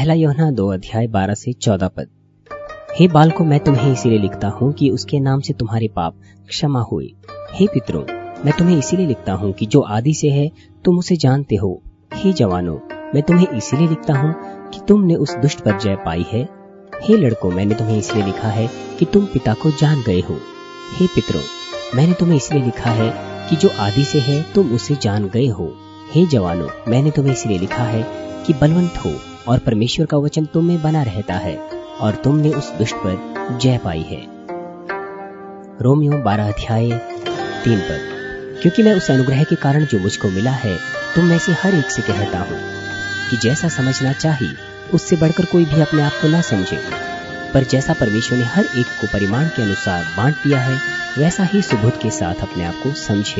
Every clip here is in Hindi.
पहला यूहन्ना 2:12-14 हे बालकों, मैं तुम्हें इसीलिए लिखता हूँ कि उसके नाम से तुम्हारे पाप क्षमा हुए। हे पितरों, मैं तुम्हें इसीलिए लिखता हूँ कि जो आदि से है तुम उसे जानते हो। हे जवानों, मैं तुम्हें इसीलिए लिखता हूँ कि तुमने उस दुष्ट पर जय पाई है। हे लड़कों, मैंने तुम्हें इसलिए लिखा है कि तुम पिता को जान गए हो। हे पितरों, मैंने तुम्हें इसलिए लिखा है कि जो आदि से है तुम उसे जान गए हो। हे जवानों, मैंने तुम्हें इसलिए लिखा है कि बलवंत हो और परमेश्वर का वचन तुम में बना रहता है और तुमने उस दुष्ट पर जय पाई है। रोमियो 12:3 क्योंकि मैं उस अनुग्रह के कारण जो मुझको मिला है तुम में से हर एक से कहता हूँ कि जैसा समझना चाहिए उससे बढ़कर कोई भी अपने आप को न समझे, पर जैसा परमेश्वर ने हर एक को परिमाण के अनुसार बांट दिया है वैसा ही सुबुद्ध के साथ अपने आप को समझे।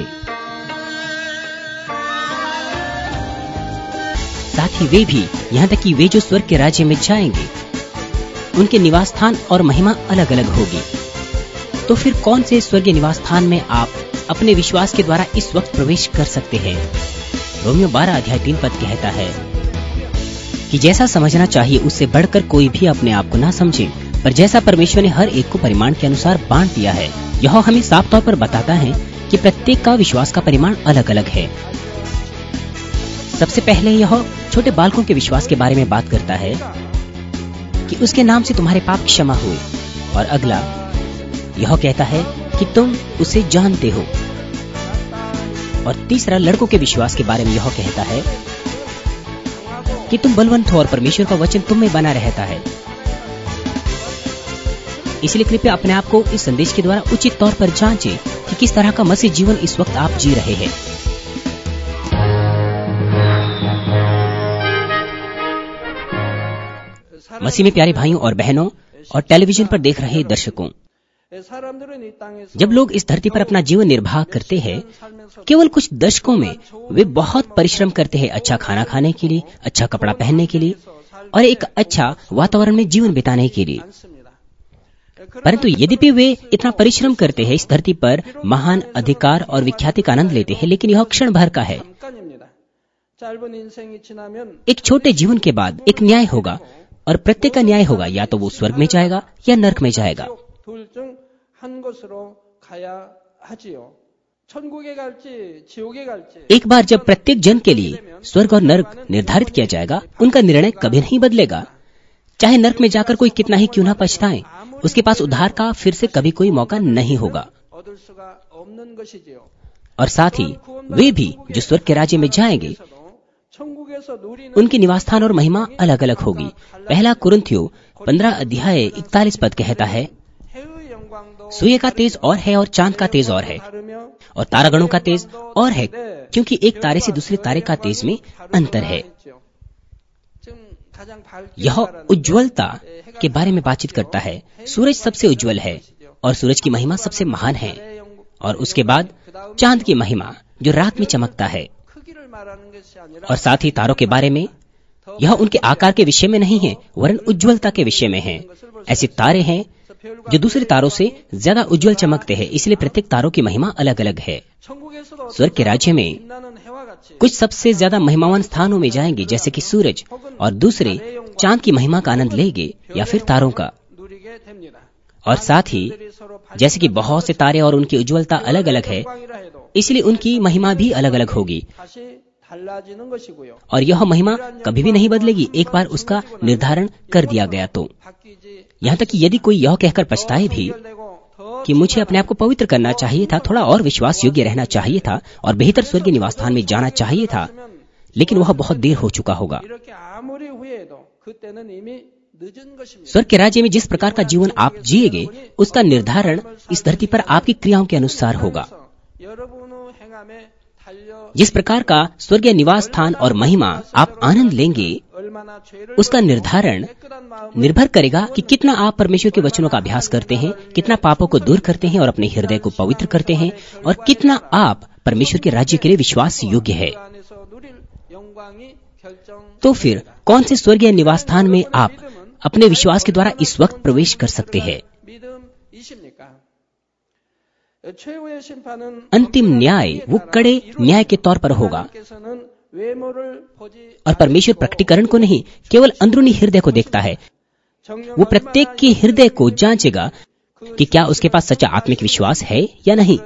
साथ ही वे भी, यहाँ तक कि वे जो स्वर्ग के राज्य में जाएंगे उनके निवास स्थान और महिमा अलग अलग होगी। तो फिर कौन से स्वर्गीय निवास स्थान में आप अपने विश्वास के द्वारा इस वक्त प्रवेश कर सकते हैं? रोमियो 12:3 कहता है कि जैसा समझना चाहिए उससे बढ़कर कोई भी अपने आप को ना समझे, पर जैसा परमेश्वर ने हर एक को परिमाण के अनुसार बांट दिया है। यह हमें साफ तौर पर बताता है कि प्रत्येक का विश्वास का परिमाण अलग अलग है। सबसे पहले यह छोटे बालकों के विश्वास के बारे में बात करता है कि उसके नाम से तुम्हारे पाप क्षमा हुए, और अगला यह कहता है कि तुम उसे जानते हो, और तीसरा लड़कों के विश्वास के बारे में यह कहता है कि तुम बलवंत हो और परमेश्वर का वचन तुम में बना रहता है। इसलिए कृपया अपने आप को इस संदेश के द्वारा उचित तौर पर जांचें कि किस तरह का मसीह जीवन इस वक्त आप जी रहे हैं। मसीह में प्यारे भाइयों और बहनों और टेलीविजन पर देख रहे दर्शकों, जब लोग इस धरती पर अपना जीवन निर्वाह करते हैं, केवल कुछ दशकों में वे बहुत परिश्रम करते हैं अच्छा खाना खाने के लिए, अच्छा कपड़ा पहनने के लिए और एक अच्छा वातावरण में जीवन बिताने के लिए। परंतु यद्यपि वे इतना परिश्रम करते हैं, इस धरती पर महान अधिकार और विख्याति का आनंद लेते हैं, लेकिन यह क्षण भर का है। एक छोटे जीवन के बाद एक न्याय होगा और प्रत्येक का न्याय होगा, या तो वो स्वर्ग में जाएगा या नरक में जाएगा। एक बार जब प्रत्येक जन के लिए स्वर्ग और नरक निर्धारित किया जाएगा, उनका निर्णय कभी नहीं बदलेगा। चाहे नरक में जाकर कोई कितना ही क्यों ना पछताए, उसके पास उद्धार का फिर से कभी कोई मौका नहीं होगा। और साथ ही वे भी जो स्वर्ग के राज्य में जाएंगे, उनके निवास स्थान और महिमा अलग अलग होगी। पहला कुरिन्थियों 15:41 कहता है, सूर्य का तेज और है और चांद का तेज और है और तारागणों का तेज और है, क्योंकि एक तारे से दूसरे तारे का तेज में अंतर है। यह उज्ज्वलता के बारे में बातचीत करता है। सूरज सबसे उज्ज्वल है और सूरज की महिमा सबसे महान है, और उसके बाद चांद की महिमा जो रात में चमकता है। और साथ ही तारों के बारे में, यह उनके आकार के विषय में नहीं है वरन उज्ज्वलता के विषय में है। ऐसे तारे हैं जो दूसरे तारों से ज्यादा उज्ज्वल चमकते हैं, इसलिए प्रत्येक तारों की महिमा अलग अलग है। स्वर्ग के राज्य में कुछ सबसे ज्यादा महिमावान स्थानों में जाएंगे, जैसे कि सूरज, और दूसरे चांद की महिमा का आनंद लेंगे या फिर तारों का। और साथ ही जैसे कि बहुत से तारे और उनकी उज्ज्वलता अलग अलग है, इसलिए उनकी महिमा भी अलग अलग होगी, और यह महिमा कभी भी नहीं बदलेगी एक बार उसका निर्धारण कर दिया गया तो। यहाँ तक कि यदि कोई यह कहकर पछताए भी कि मुझे अपने आप को पवित्र करना चाहिए था, थोड़ा और विश्वास योग्य रहना चाहिए था और बेहतर स्वर्गीय निवास स्थान में जाना चाहिए था, लेकिन वह बहुत देर हो चुका होगा। स्वर्ग के राज्य में जिस प्रकार का जीवन आप जिएंगे, उसका निर्धारण इस धरती पर आपकी क्रियाओं के अनुसार होगा। जिस प्रकार का स्वर्गीय निवास स्थान और महिमा आप आनंद लेंगे, उसका निर्धारण निर्भर करेगा कि कितना आप परमेश्वर के वचनों का अभ्यास करते हैं, कितना पापों को दूर करते हैं और अपने हृदय को पवित्र करते हैं, और कितना आप परमेश्वर के राज्य के लिए विश्वास योग्य है। तो फिर कौन से स्वर्गीय निवास स्थान में आप अपने विश्वास के द्वारा इस वक्त प्रवेश कर सकते हैं? अंतिम न्याय वो कड़े न्याय के तौर पर होगा। और परमेश्वर प्रकटीकरण को नहीं, केवल अंदरूनी हृदय को देखता है। वो प्रत्येक के हृदय को जांचेगा कि क्या उसके पास सच्चा आत्मिक विश्वास है या नहीं।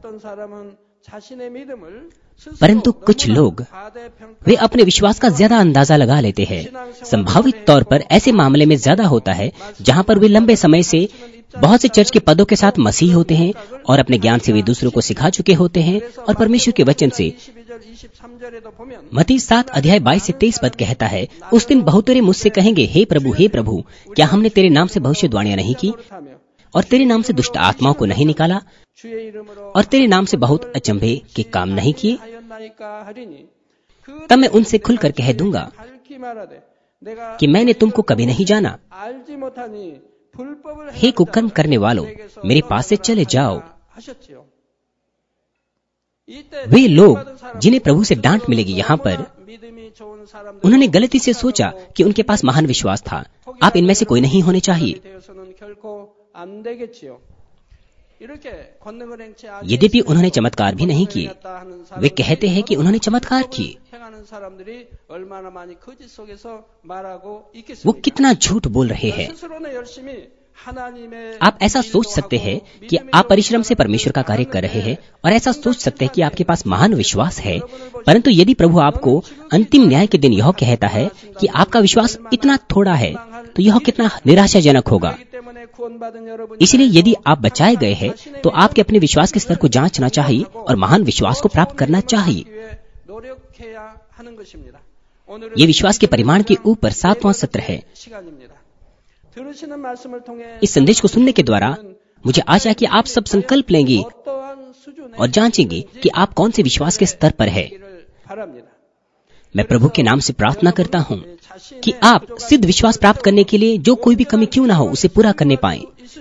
परंतु कुछ लोग वे अपने विश्वास का ज्यादा अंदाजा लगा लेते हैं। संभावित तौर पर ऐसे मामले में ज्यादा होता है जहां पर वे लंबे समय से बहुत से चर्च के पदों के साथ मसीह होते हैं और अपने ज्ञान से वे दूसरों को सिखा चुके होते हैं। और परमेश्वर के वचन से मत्ती 7 अध्याय 22 से 23 पद कहता है, उस दिन बहुतरे मुझसे कहेंगे, हे प्रभु, क्या हमने तेरे नाम से भविष्यवाणियां नहीं की और तेरे नाम से दुष्ट आत्माओं को नहीं निकाला और तेरे नाम से बहुत अचंभे के काम नहीं किए? तब मैं उनसे खुलकर कह दूंगा कि मैंने तुमको कभी नहीं जाना। हे कुकर्म करने वालों, मेरे पास से चले जाओ। वे लोग जिन्हें प्रभु से डांट मिलेगी यहाँ पर, उन्होंने गलती से सोचा कि उनके पास महान विश्वास था। आप इनमें से कोई नहीं होने चाहिए। यद्यपि उन्होंने चमत्कार भी नहीं किए, वे कहते हैं कि उन्होंने चमत्कार किए। वो कितना झूठ बोल रहे हैं। आप ऐसा सोच सकते हैं कि आप परिश्रम से परमेश्वर का कार्य कर रहे हैं और ऐसा सोच सकते हैं कि आपके पास महान विश्वास है, परंतु यदि प्रभु आपको अंतिम न्याय के दिन यह कहता है कि आपका विश्वास इतना थोड़ा है, तो यह कितना निराशाजनक होगा। इसलिए यदि आप बचाए गए हैं तो आपके अपने विश्वास के स्तर को जांचना चाहिए और महान विश्वास को प्राप्त करना चाहिए। ये विश्वास के परिमाण के ऊपर 7वां सत्र है। इस संदेश को सुनने के द्वारा मुझे आशा है कि आप सब संकल्प लेंगे और जांचेंगे कि आप कौन से विश्वास के स्तर पर है। मैं प्रभु के नाम से प्रार्थना करता हूँ कि आप सिद्ध विश्वास प्राप्त करने के लिए जो कोई भी कमी क्यों ना हो उसे पूरा करने पाएं।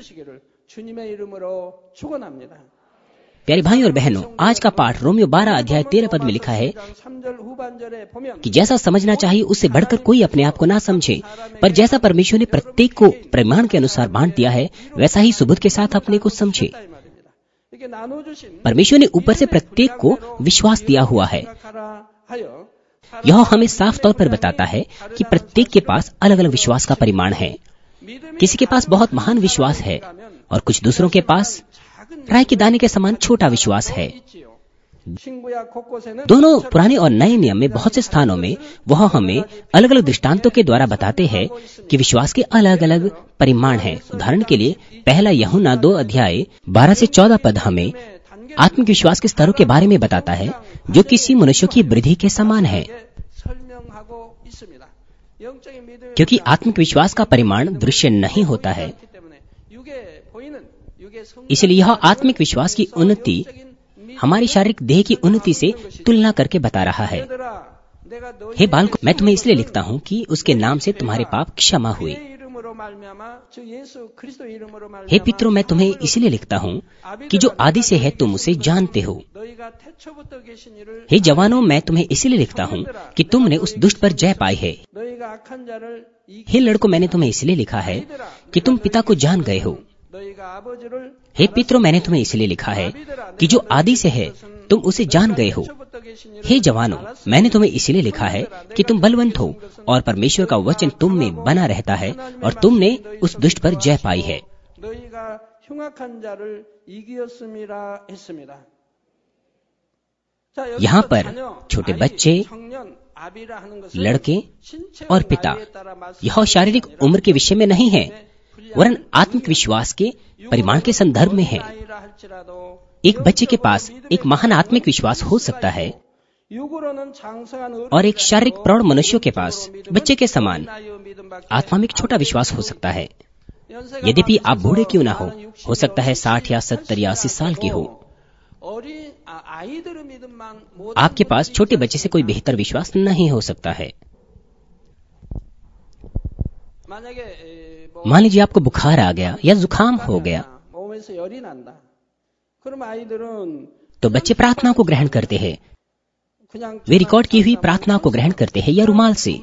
प्यारे भाई और बहनों, आज का पाठ रोमियो 12 अध्याय 13 पद में लिखा है कि जैसा समझना चाहिए उससे बढ़कर कोई अपने आप को ना समझे, पर जैसा परमेश्वर ने प्रत्येक को परिमाण के अनुसार बांट दिया है वैसा ही सुबुद्ध के साथ अपने को समझे। परमेश्वर ने ऊपर से प्रत्येक को विश्वास दिया हुआ है। यह हमें साफ तौर पर बताता है कि प्रत्येक के पास अलग अलग विश्वास का परिमाण है। किसी के पास बहुत महान विश्वास है और कुछ दूसरों के पास राई के दाने के समान छोटा विश्वास है। दोनों पुराने और नए नियम में बहुत से स्थानों में वह हमें अलग अलग दृष्टांतों के द्वारा बताते हैं कि विश्वास के अलग अलग परिमाण हैं। उदाहरण के लिए पहला यूहन्ना 2 अध्याय 12 से 14 पद हमें आत्मिक विश्वास के स्तरों के बारे में बताता है जो किसी मनुष्य की वृद्धि के समान है, क्योंकि आत्मिक विश्वास का परिमाण दृश्य नहीं होता है। इसलिए यह आत्मिक विश्वास की उन्नति हमारी शारीरिक देह की उन्नति से तुलना करके बता रहा है। हे बालकों, मैं तुम्हें इसलिए लिखता हूँ कि उसके नाम से तुम्हारे पाप क्षमा हुए। हे पितरों, मैं तुम्हें इसलिए लिखता हूँ कि जो आदि से है तुम उसे जानते हो। हे जवानों, मैं तुम्हें इसलिए लिखता हूँ कि तुमने उस दुष्ट पर जय पाई है। हे लड़कों, मैंने तुम्हें इसलिए लिखा है कि तुम पिता को जान गए हो। हे पितरों, मैंने तुम्हें इसलिए लिखा है कि जो आदि से है तुम उसे जान गए हो। हे जवानों, मैंने तुम्हें इसलिए लिखा है कि तुम बलवंत हो और परमेश्वर का वचन तुम में बना रहता है और तुमने उस दुष्ट पर जय पाई है। यहाँ पर छोटे बच्चे, लड़के और पिता यह शारीरिक उम्र के विषय में नहीं है, वरन आत्मिक विश्वास के परिमाण के संदर्भ में है। एक बच्चे के पास एक महान आत्मिक विश्वास हो सकता है और एक शारीरिक प्रौढ़ मनुष्य के पास बच्चे के समान आत्मा में एक छोटा विश्वास हो सकता है। यद्यपि आप बूढ़े क्यों ना हो सकता है 60 या 70 या 80 साल के हो, आपके पास छोटे बच्चे से कोई बेहतर विश्वास नहीं हो सकता है। मान लीजिए आपको बुखार आ गया या जुकाम हो गया, तो बच्चे प्रार्थना को ग्रहण करते हैं। वे रिकॉर्ड की हुई प्रार्थना को ग्रहण करते हैं या रुमाल से।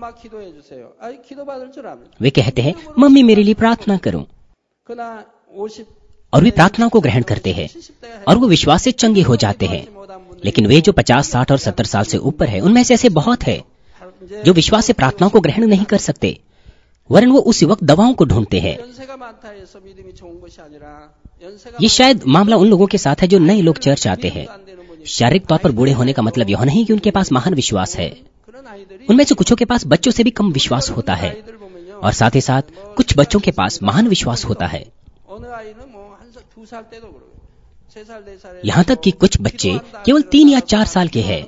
वे कहते हैं, मम्मी मेरे लिए प्रार्थना करो, और वे प्रार्थना को ग्रहण करते हैं और वो विश्वास से चंगे हो जाते हैं। लेकिन वे जो 50, 60 और 70 साल से ऊपर है, उनमें से ऐसे बहुत है जो विश्वास से प्रार्थनाओं को ग्रहण नहीं कर सकते, वरन वो उसी वक्त दवाओं को ढूंढते हैं। ये शायद मामला उन लोगों के साथ है जो नए लोग चर्च आते हैं। शारीरिक तौर पर बूढ़े होने का मतलब यह नहीं कि उनके पास महान विश्वास है। उनमें से कुछों के पास बच्चों से भी कम विश्वास होता है, और साथ ही साथ कुछ बच्चों के पास महान विश्वास होता है। यहाँ तक कि कुछ बच्चे केवल 3 या 4 साल के हैं।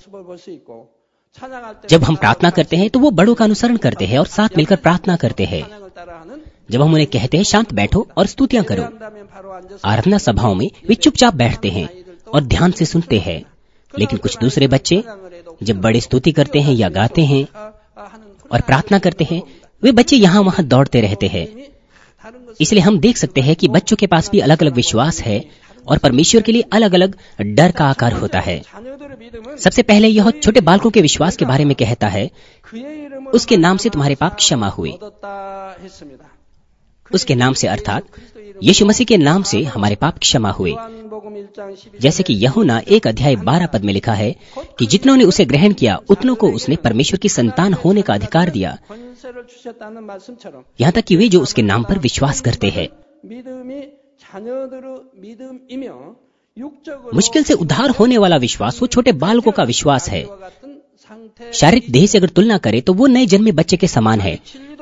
जब हम प्रार्थना करते हैं तो वो बड़ों का अनुसरण करते हैं और साथ मिलकर प्रार्थना करते हैं। जब हम उन्हें कहते हैं शांत बैठो और स्तुतियां करो, आराधना सभाओं में वे चुपचाप बैठते हैं और ध्यान से सुनते हैं। लेकिन कुछ दूसरे बच्चे जब बड़े स्तुति करते हैं या गाते हैं और प्रार्थना करते हैं, वे बच्चे यहाँ वहाँ दौड़ते रहते हैं। इसलिए हम देख सकते हैं कि बच्चों के पास भी अलग अलग विश्वास है और परमेश्वर के लिए अलग अलग डर का आकार होता है। सबसे पहले यह छोटे बालकों के विश्वास के बारे में कहता है, उसके नाम से तुम्हारे पाप क्षमा हुए। उसके नाम से अर्थात यीशु मसीह के नाम से हमारे पाप क्षमा हुए। जैसे कि यूहन्ना 1:12 में लिखा है कि जितनों ने उसे ग्रहण किया उतनों को उसने परमेश्वर की संतान होने का अधिकार दिया, यहाँ तक कि वे जो उसके नाम पर विश्वास करते हैं। मुश्किल से उद्धार होने वाला विश्वास वो छोटे बालकों का विश्वास है। शारीरिक देह से अगर तुलना करें तो वो नए जन्मे बच्चे के समान है।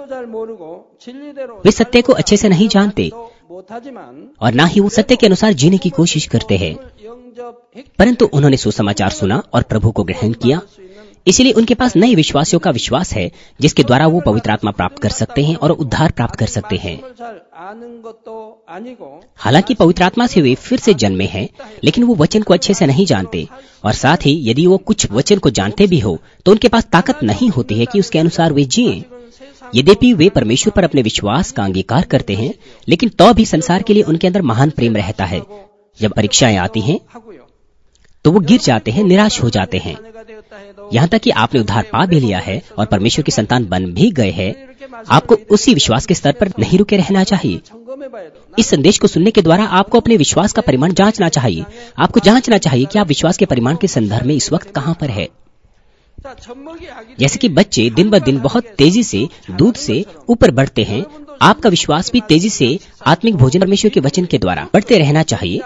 वे सत्य को अच्छे से नहीं जानते और ना ही वो सत्य के अनुसार जीने की कोशिश करते हैं, परंतु उन्होंने सुसमाचार सुना और प्रभु को ग्रहण किया। इसलिए उनके पास नए विश्वासियों का विश्वास है, जिसके द्वारा वो पवित्र आत्मा प्राप्त कर सकते हैं और उद्धार प्राप्त कर सकते हैं। हालांकि पवित्र आत्मा से वे फिर से जन्मे हैं, लेकिन वो वचन को अच्छे से नहीं जानते, और साथ ही यदि वो कुछ वचन को जानते भी हो तो उनके पास ताकत नहीं होती है कि उसके अनुसार वे जिएं। यद्यपि वे परमेश्वर पर अपने विश्वास का अंगीकार करते हैं, लेकिन तो भी संसार के लिए उनके अंदर महान प्रेम रहता है। जब परीक्षाएं आती हैं तो वो गिर जाते हैं, निराश हो जाते हैं। यहाँ तक कि आपने उद्धार पा भी लिया है और परमेश्वर की संतान बन भी गए हैं, आपको उसी विश्वास के स्तर पर नहीं रुके रहना चाहिए। इस संदेश को सुनने के द्वारा आपको अपने विश्वास का परिमाण जांचना चाहिए। आपको जांचना चाहिए कि आप विश्वास के परिमाण के संदर्भ में इस वक्त कहाँ पर है। जैसे कि बच्चे दिन ब दिन बहुत तेजी से दूध से ऊपर बढ़ते हैं, आपका विश्वास भी तेजी से आत्मिक भोजन परमेश्वर के वचन के द्वारा बढ़ते रहना चाहिए।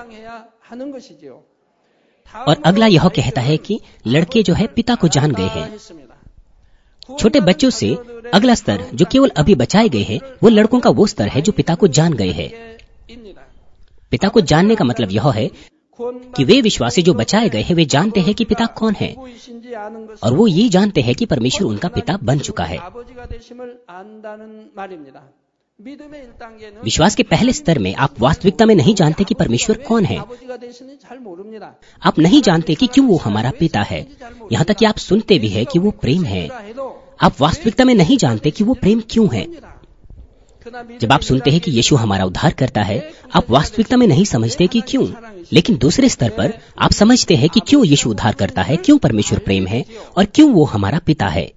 और अगला यह कहता है कि लड़के जो है पिता को जान गए हैं। छोटे बच्चों से अगला स्तर जो केवल अभी बचाए गए हैं, वो लड़कों का वो स्तर है जो पिता को जान गए हैं। पिता को जानने का मतलब यह है कि वे विश्वासी जो बचाए गए हैं, वे जानते हैं कि पिता कौन है, और वो ये जानते हैं कि परमेश्वर उनका पिता बन चुका है। विश्वास के पहले स्तर में आप वास्तविकता में नहीं जानते कि परमेश्वर कौन है। आप नहीं जानते कि क्यों वो हमारा पिता है। यहाँ तक कि आप सुनते भी है कि वो प्रेम है, आप वास्तविकता में नहीं जानते कि वो प्रेम क्यों है। जब आप सुनते हैं कि यीशु हमारा उद्धार करता है, आप वास्तविकता में नहीं समझते कि क्यों, लेकिन दूसरे स्तर पर आप समझते हैं कि क्यों यीशु उद्धार करता है, क्यों परमेश्वर प्रेम है और क्यों वो हमारा पिता है।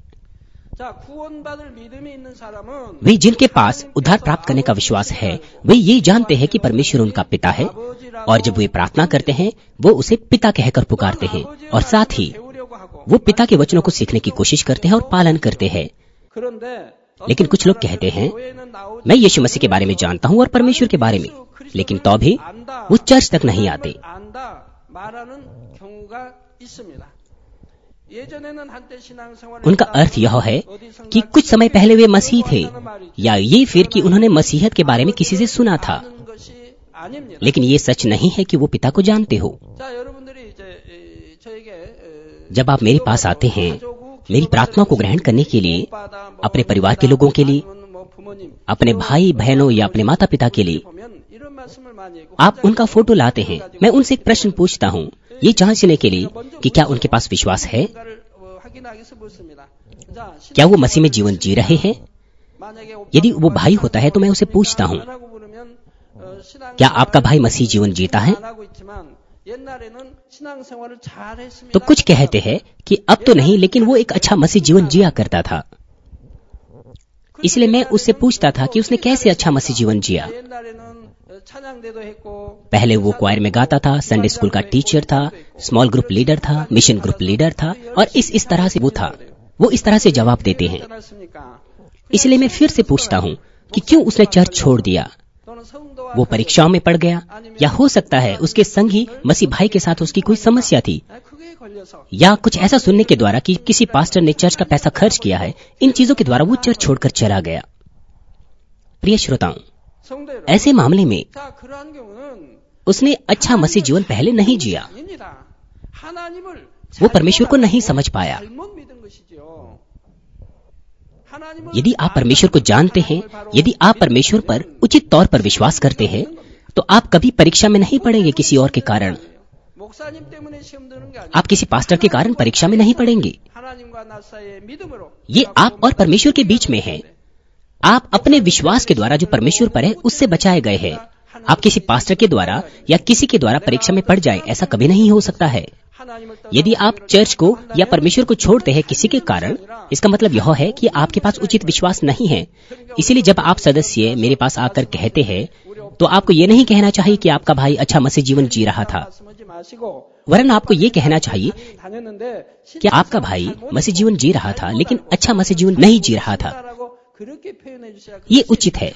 वे जिनके पास उद्धार प्राप्त करने का विश्वास है, वे ये जानते हैं कि परमेश्वर उनका पिता है, और जब वे प्रार्थना करते हैं वो उसे पिता कहकर पुकारते हैं, और साथ ही वो पिता के वचनों को सीखने की कोशिश करते हैं और पालन करते हैं। लेकिन कुछ लोग कहते हैं, मैं यीशु मसीह के बारे में जानता हूँ और परमेश्वर के बारे में, लेकिन तो भी वो चर्च तक नहीं आते। उनका अर्थ यह है कि कुछ समय पहले वे मसीह थे, या ये फिर कि उन्होंने मसीहत के बारे में किसी से सुना था। लेकिन ये सच नहीं है कि वो पिता को जानते हो। जब आप मेरे पास आते हैं मेरी प्रार्थना को ग्रहण करने के लिए, अपने परिवार के लोगों के लिए, अपने भाई बहनों या अपने माता पिता के लिए, आप उनका फोटो लाते हैं। मैं उनसे एक प्रश्न पूछता हूँ, ये जांचने के लिए कि क्या उनके पास विश्वास है, क्या वो मसीह में जीवन जी रहे हैं। यदि वो भाई होता है तो मैं उसे पूछता हूँ, क्या आपका भाई मसीह जीवन जीता है। तो कुछ कहते हैं कि अब तो नहीं, लेकिन वो एक अच्छा मसीह जीवन जिया करता था। इसलिए मैं उससे पूछता था कि उसने कैसे अच्छा मसीह जीवन जिया। पहले वो क्वायर में गाता था, संडे स्कूल का टीचर था, स्मॉल ग्रुप लीडर था, मिशन ग्रुप लीडर था, और इस तरह से वो था। वो इस तरह से जवाब देते हैं। इसलिए मैं फिर से पूछता हूँ कि क्यों उसने चर्च छोड़ दिया? वो परीक्षाओं में पड़ गया, या हो सकता है उसके संगी मसीह भाई के साथ उसकी कोई समस्या थी, या कुछ ऐसा सुनने के द्वारा कि किसी पास्टर ने चर्च का पैसा खर्च किया है। इन चीजों के द्वारा वो चर्च छोड़कर चला गया। प्रिय श्रोताओं, ऐसे मामले में उसने अच्छा मसीह जीवन पहले नहीं जिया। वो परमेश्वर को नहीं समझ पाया। यदि आप परमेश्वर को जानते हैं, यदि आप परमेश्वर पर उचित तौर पर विश्वास करते हैं, तो आप कभी परीक्षा में नहीं पड़ेंगे किसी और के कारण। आप किसी पास्टर के कारण परीक्षा में नहीं पड़ेंगे। ये आप और परमेश्वर के बीच में है। आप अपने विश्वास के द्वारा जो परमेश्वर पर है उससे बचाए गए हैं। आप किसी पास्टर के द्वारा या किसी के द्वारा परीक्षा में पड़ जाए, ऐसा कभी नहीं हो सकता है। यदि आप चर्च को या परमेश्वर को छोड़ते हैं किसी के कारण, इसका मतलब यह है कि आपके पास उचित विश्वास नहीं है। इसीलिए जब आप सदस्य मेरे पास आकर कहते हैं, तो आपको ये नहीं कहना चाहिए कि आपका भाई अच्छा मसीह जीवन जी रहा था, वरन आपको ये कहना चाहिए कि आपका भाई मसीह जीवन जी रहा था लेकिन अच्छा मसीह जीवन नहीं जी रहा था। ये उचित है।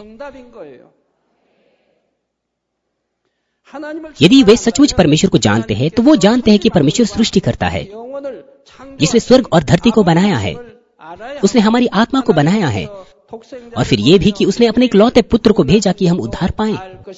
यदि वे सचमुच परमेश्वर को जानते हैं, तो वो जानते हैं कि परमेश्वर सृष्टि करता है, जिसने स्वर्ग और धरती को बनाया है। उसने हमारी आत्मा को बनाया है, और फिर ये भी कि उसने अपने इकलौते पुत्र को भेजा कि हम उद्धार पाएं।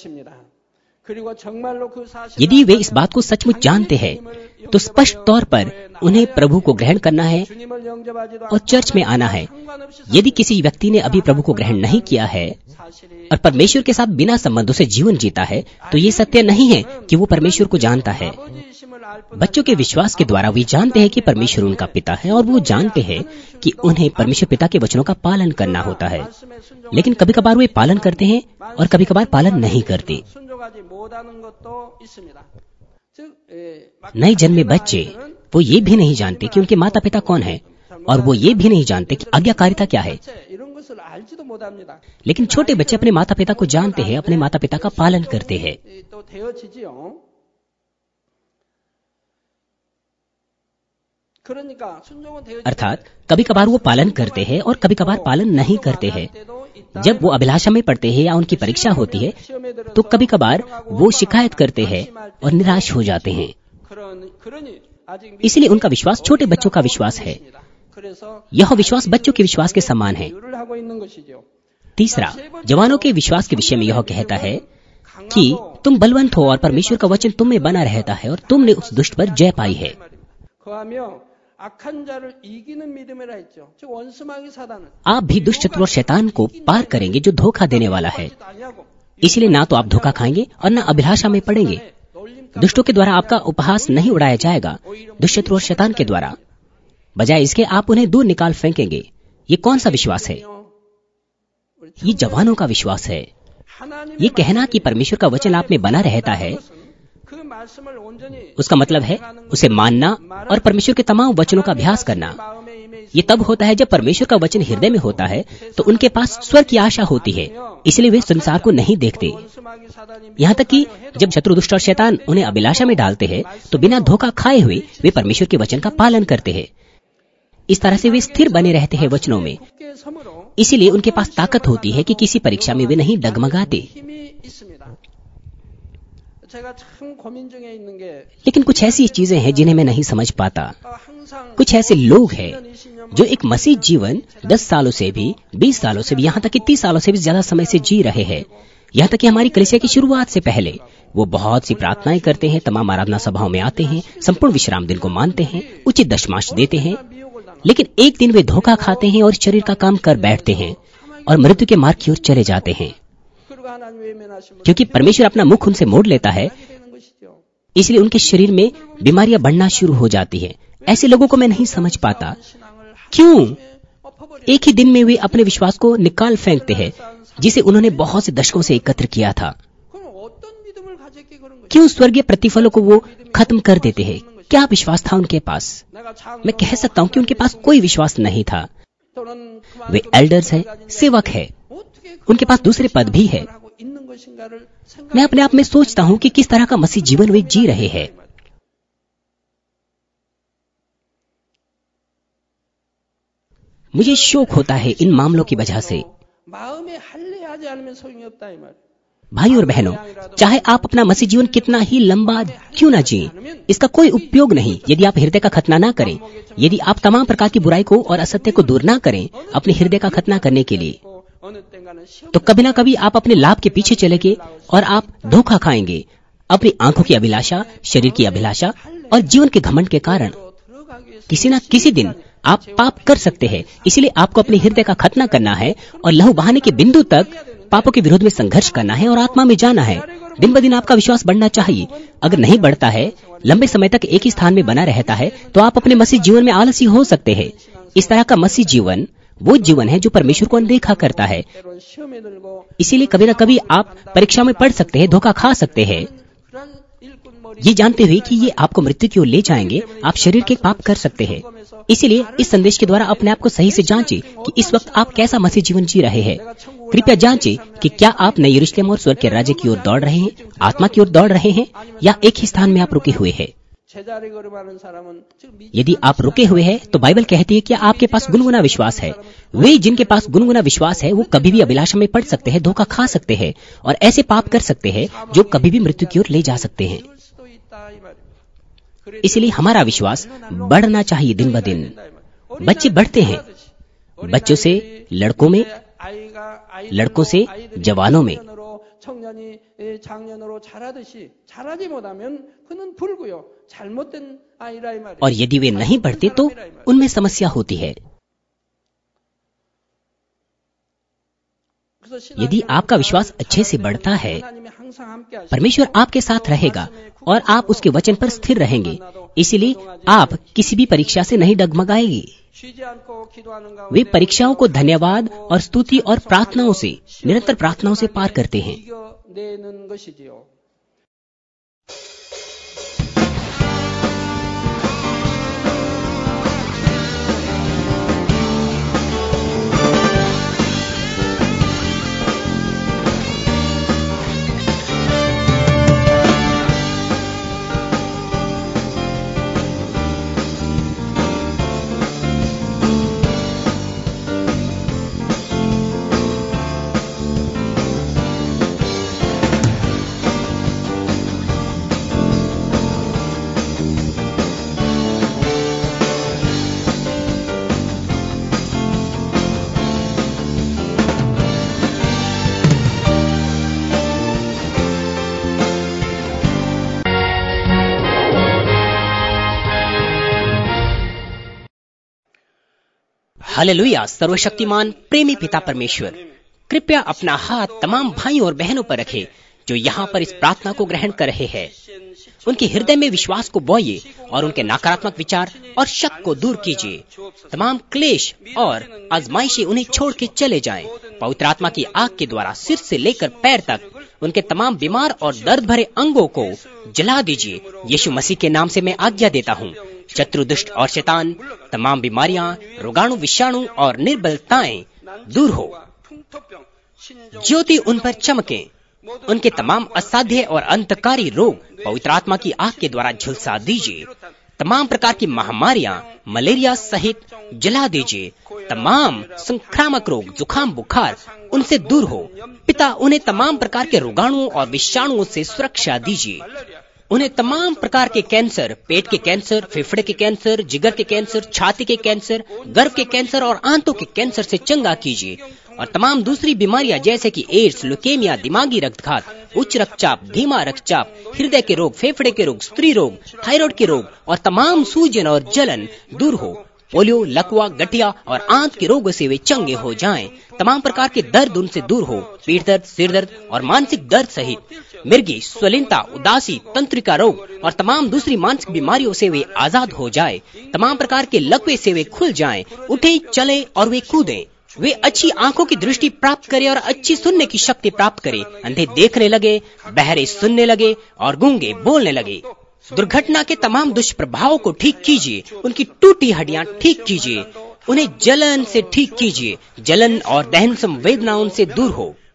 यदि वे इस बात को सचमुच जानते हैं, तो स्पष्ट तौर पर उन्हें प्रभु को ग्रहण करना है और चर्च में आना है। यदि किसी व्यक्ति ने अभी प्रभु को ग्रहण नहीं किया है और परमेश्वर के साथ बिना संबंधों से जीवन जीता है, तो ये सत्य नहीं है कि वो परमेश्वर को जानता है। बच्चों के विश्वास के द्वारा वे जानते हैं कि परमेश्वर उनका पिता है, और वो जानते हैं कि उन्हें परमेश्वर पिता के वचनों का पालन करना होता है। लेकिन कभी कभार वे पालन करते हैं और कभी कभार पालन नहीं करते। नए जन्मे बच्चे वो ये भी नहीं जानते कि उनके माता पिता कौन है, और वो ये भी नहीं जानते कि आज्ञाकारिता क्या है। लेकिन छोटे बच्चे अपने माता पिता को जानते हैं, अपने माता पिता का पालन करते हैं। अर्थात कभी कभार वो पालन करते हैं और कभी कभार पालन नहीं करते हैं। जब वो अभिलाषा में पढ़ते हैं या उनकी परीक्षा होती है, तो कभी कभार वो शिकायत करते हैं और निराश हो जाते हैं। इसलिए उनका विश्वास छोटे बच्चों का विश्वास है। यह विश्वास बच्चों के विश्वास के समान है। तीसरा, जवानों के विश्वास के विषय में यह कहता है कि तुम बलवंत हो और परमेश्वर का वचन तुम में बना रहता है और तुमने उस दुष्ट पर जय पाई है। आप भी दुष्ट शत्रु और शैतान को पार करेंगे जो धोखा देने वाला है। इसलिए ना तो आप धोखा खाएंगे और ना अभिलाषा में पड़ेंगे। दुष्टों के द्वारा आपका उपहास नहीं उड़ाया जाएगा, दुष्ट शत्रु और शैतान के द्वारा। बजाय इसके आप उन्हें दूर निकाल फेंकेंगे। ये कौन सा विश्वास है? ये जवानों का विश्वास है। ये कहना कि परमेश्वर का वचन आप में बना रहता है, उसका मतलब है उसे मानना और परमेश्वर के तमाम वचनों का अभ्यास करना। ये तब होता है जब परमेश्वर का वचन हृदय में होता है, तो उनके पास स्वर्ग की आशा होती है। इसलिए वे संसार को नहीं देखते। यहाँ तक कि जब शत्रु दुष्ट और शैतान उन्हें अभिलाषा में डालते हैं, तो बिना धोखा खाए हुए वे परमेश्वर के वचन का पालन करते हैं। इस तरह से वे स्थिर बने रहते हैं वचनों में। इसीलिए उनके पास ताकत होती है कि किसी परीक्षा में वे नहीं डगमगाते। लेकिन कुछ ऐसी चीजें हैं जिन्हें मैं नहीं समझ पाता। कुछ ऐसे लोग हैं जो एक मसीह जीवन 10 सालों से भी, 20 सालों से भी, यहाँ तक कि 30 सालों से भी ज्यादा समय से जी रहे हैं। यहाँ तक कि हमारी कलीसिया की शुरुआत से पहले वो बहुत सी प्रार्थनाएं करते हैं, तमाम आराधना सभाओं में आते हैं, संपूर्ण विश्राम दिन को मानते हैं, उचित दशमांश देते हैं। लेकिन एक दिन वे धोखा खाते हैं और शरीर का काम कर बैठते हैं और मृत्यु के मार्ग की ओर चले जाते हैं, क्योंकि परमेश्वर अपना मुख उनसे मोड़ लेता है। इसलिए उनके शरीर में बीमारियां बढ़ना शुरू हो जाती है। ऐसे लोगों को मैं नहीं समझ पाता, क्यों एक ही दिन में वे अपने विश्वास को निकाल फेंकते हैं जिसे उन्होंने बहुत से दशकों से एकत्र किया था। क्यों स्वर्गीय प्रतिफलों को वो खत्म कर देते हैं? क्या विश्वास था उनके पास? मैं कह सकता हूं कि उनके पास कोई विश्वास नहीं था। वे एल्डर्स हैं, सेवक है, उनके पास दूसरे पद भी है। मैं अपने आप में सोचता हूं कि किस तरह का मसीह जीवन वे जी रहे हैं। मुझे शोक होता है इन मामलों की वजह से। भाई और बहनों, चाहे आप अपना मसीह जीवन कितना ही लंबा क्यों ना जिए, इसका कोई उपयोग नहीं यदि आप हृदय का खतना ना करें। यदि आप तमाम प्रकार की बुराई को और असत्य को दूर ना करें अपने हृदय का खतना करने के लिए, तो कभी ना कभी आप अपने लाभ के पीछे चलेंगे और आप धोखा खाएंगे अपनी आंखों की अभिलाषा, शरीर की अभिलाषा और जीवन के घमंड के कारण। किसी न किसी दिन आप पाप कर सकते हैं, इसीलिए आपको अपने हृदय का खतना करना है और लहू बहाने के बिंदु तक पापों के विरोध में संघर्ष करना है और आत्मा में जाना है। दिन ब दिन आपका विश्वास बढ़ना चाहिए। अगर नहीं बढ़ता है, लंबे समय तक एक ही स्थान में बना रहता है, तो आप अपने मसीह जीवन में आलसी हो सकते हैं। इस तरह का मसीह जीवन वो जीवन है जो परमेश्वर को अनदेखा करता है। इसीलिए कभी न कभी आप परीक्षा में पढ़ सकते हैं, धोखा खा सकते हैं, ये जानते हुए कि ये आपको मृत्यु की ओर ले जाएंगे। आप शरीर के पाप कर सकते हैं। इसीलिए इस संदेश के द्वारा अपने आप को सही से जांचें कि इस वक्त आप कैसा मसीह जीवन जी रहे हैं। कृपया जांचें कि क्या आप नए यरूशलेम और स्वर्ग के राज्य की ओर दौड़ रहे हैं, आत्मा की ओर दौड़ रहे हैं, या एक ही स्थान में आप रुके हुए हैं। यदि आप रुके हुए हैं तो बाइबल कहती है कि आपके पास गुनगुना विश्वास है। वे जिनके पास गुनगुना विश्वास है वो कभी भी अभिलाषा में पड़ सकते हैं, धोखा खा सकते हैं और ऐसे पाप कर सकते हैं जो कभी भी मृत्यु की ओर ले जा सकते हैं। इसलिए हमारा विश्वास बढ़ना चाहिए दिन ब दिन। बच्चे बढ़ते हैं, बच्चों से लड़कों में, लड़कों से जवानों में। और यदि वे नहीं बढ़ते तो उनमें समस्या होती है। यदि आपका विश्वास अच्छे से बढ़ता है, परमेश्वर आपके साथ रहेगा और आप उसके वचन पर स्थिर रहेंगे। इसलिए आप किसी भी परीक्षा से नहीं डगमगाएंगे। वे परीक्षाओं को धन्यवाद और स्तुति और प्रार्थनाओं से, निरंतर प्रार्थनाओं से पार करते हैं। हालेलुया। सर्वशक्तिमान प्रेमी पिता परमेश्वर, कृपया अपना हाथ तमाम भाइयों और बहनों पर रखे जो यहाँ पर इस प्रार्थना को ग्रहण कर रहे हैं। उनके हृदय में विश्वास को बोइए और उनके नकारात्मक विचार और शक को दूर कीजिए। तमाम क्लेश और आजमाइशें उन्हें छोड़ के चले जाएं। पवित्र आत्मा की आग के द्वारा सिर से लेकर पैर तक उनके तमाम बीमार और दर्द भरे अंगों को जला दीजिए। यीशु मसीह के नाम से मैं आज्ञा देता हूँ, शत्रु, दुष्ट और शैतान, तमाम बीमारियां, रोगाणु, विषाणु और निर्बलताएं दूर हो। ज्योति उन पर चमके। उनके तमाम असाध्य और अंतकारी रोग पवित्र आत्मा की आग के द्वारा झुलसा दीजिए। तमाम प्रकार की महामारियां, मलेरिया सहित जला दीजिए। तमाम संक्रामक रोग, जुकाम, बुखार उनसे दूर हो। पिता, उन्हें तमाम प्रकार के रोगाणुओं और विषाणुओं से सुरक्षा दीजिए। उन्हें तमाम प्रकार के कैंसर, पेट के कैंसर, फेफड़े के कैंसर, जिगर के कैंसर, छाती के कैंसर, गर्भ के कैंसर और आंतों के कैंसर से चंगा कीजिए। और तमाम दूसरी बीमारियां जैसे कि एड्स, ल्यूकेमिया, दिमागी रक्तघात, उच्च रक्तचाप, धीमा रक्तचाप, हृदय के रोग, फेफड़े के रोग, स्त्री रोग, थायराइड के रोग और तमाम सूजन और जलन दूर हो। पोलियो, लकवा, गठिया और आंत के रोगों से वे चंगे हो जाएं। तमाम प्रकार के दर्द उनसे दूर हो। पीठ दर्द, सिर दर्द और मानसिक दर्द सहित मिर्गी, स्वलीनता, उदासी, तंत्रिका रोग और तमाम दूसरी मानसिक बीमारियों से वे आजाद हो जाए। तमाम प्रकार के लकवे से वे खुल जाएं, उठे, चले और वे कूदें। वे अच्छी आंखों की दृष्टि प्राप्त करें और अच्छी सुनने की शक्ति प्राप्त करें। अंधे देखने लगे, बहरे सुनने लगे और गूंगे बोलने लगे। दुर्घटना के तमाम दुष्प्रभावों को ठीक कीजिए। उनकी टूटी हड्डियां ठीक कीजिए। उन्हें जलन से ठीक कीजिए। जलन और दहन संवेदना उनसे दूर हो।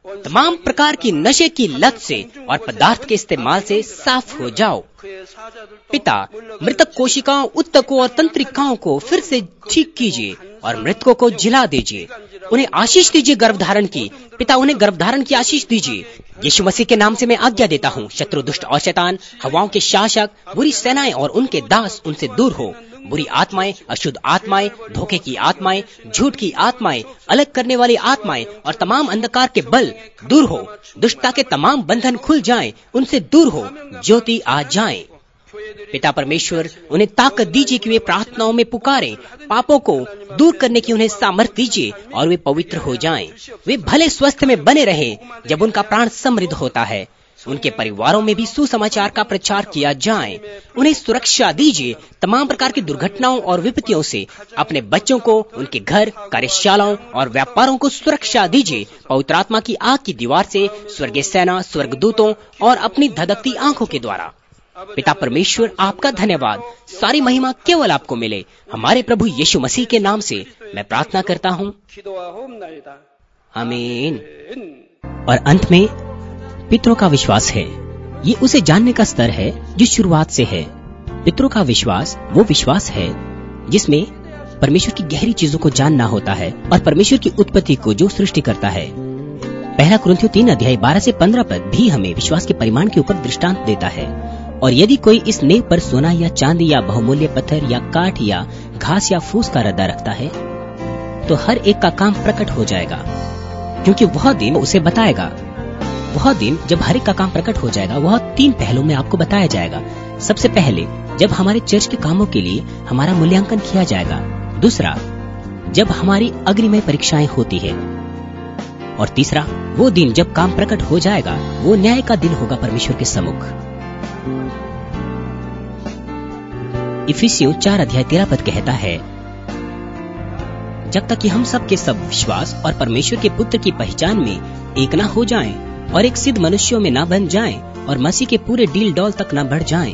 तमाम प्रकार की नशे की लत से और पदार्थ के इस्तेमाल से साफ हो जाओ। पिता, मृतक कोशिकाओं, उत्तकों और तंत्रिकाओं को फिर से ठीक कीजिए और मृतकों को जिला दीजिए। उन्हें आशीष दीजिए गर्भधारण की। पिता, उन्हें गर्भधारण की आशीष दीजिए। यीशु मसीह के नाम से मैं आज्ञा देता हूँ, शत्रु, दुष्ट और शैतान, हवाओं के शासक, बुरी सेनाएं और उनके दास उनसे दूर हो। बुरी आत्माएं, अशुद्ध आत्माएं, धोखे की आत्माएं, झूठ की आत्माएं, अलग करने वाली आत्माएं और तमाम अंधकार के बल दूर हो। दुष्टता के तमाम बंधन खुल जाएं, उनसे दूर हो, ज्योति आ जाए। पिता परमेश्वर, उन्हें ताकत दीजिए कि वे प्रार्थनाओं में पुकारें। पापों को दूर करने की उन्हें सामर्थ दीजिए और वे पवित्र हो जाएं। वे भले स्वस्थ में बने रहें जब उनका प्राण समृद्ध होता है। उनके परिवारों में भी सुसमाचार का प्रचार किया जाए। उन्हें सुरक्षा दीजिए तमाम प्रकार की दुर्घटनाओं और विपत्तियों से। अपने बच्चों को, उनके घर, कार्यशालाओं और व्यापारों को सुरक्षा दीजिए। पवित्र आत्मा की आग की दीवार से, स्वर्गीय सेना, स्वर्गदूतों और अपनी धधकती आंखों के द्वारा। पिता परमेश्वर, आपका धन्यवाद। सारी महिमा केवल आपको मिले। हमारे प्रभु यीशु मसीह के नाम से मैं प्रार्थना करता हूँ, आमीन। और अंत में पितरों का विश्वास है। ये उसे जानने का स्तर है जो शुरुआत से है। पितरों का विश्वास वो विश्वास है जिसमें परमेश्वर की गहरी चीजों को जानना होता है और परमेश्वर की उत्पत्ति को जो सृष्टि करता है। पहला कुरिन्थियों 3 अध्याय 12 से 15 पद भी हमें विश्वास के परिमाण के ऊपर दृष्टांत देता है। और यदि कोई इस नींव पर सोना या चांदी या बहुमूल्य पत्थर या काठ या घास या फूस का रद्दा रखता है, तो हर एक का काम प्रकट हो जाएगा, क्योंकि वह दिन उसे बताएगा। वह दिन जब हर एक का काम प्रकट हो जाएगा, वह 3 पहलुओं में आपको बताया जाएगा। सबसे पहले, जब हमारे चर्च के कामों के लिए हमारा मूल्यांकन किया जाएगा। दूसरा, जब हमारी अग्निमय परीक्षाएं होती है। और तीसरा, वो दिन जब काम प्रकट हो जाएगा, वो न्याय का दिन होगा परमेश्वर के सम्मुख। इफिसियों 4 अध्याय 13 पद कहता है, जब तक कि हम सब के सब विश्वास और परमेश्वर के पुत्र की पहचान में एक ना हो जाएं और एक सिद्ध मनुष्यों में ना बन जाएं और मसीह के पूरे डील डौल तक ना बढ़ जाएं।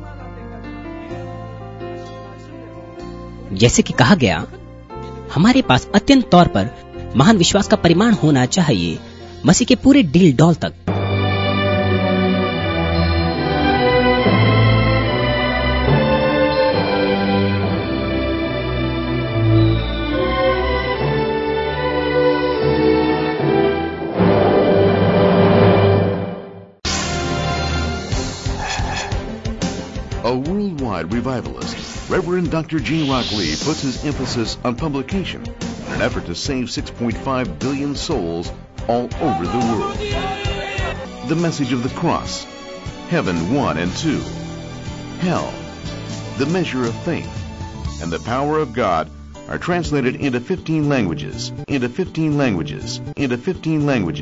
जैसे कि कहा गया, हमारे पास अत्यंत तौर पर महान विश्वास का परिमाण होना चाहिए मसीह के पूरे डील डौल तक। A worldwide revivalist, Reverend Dr. Gene Rock Lee puts his emphasis on publication in an effort to save 6.5 billion souls all over the world. The message of the cross, Heaven 1 and 2, Hell, The Measure of Faith, and the Power of God are translated into 15 languages.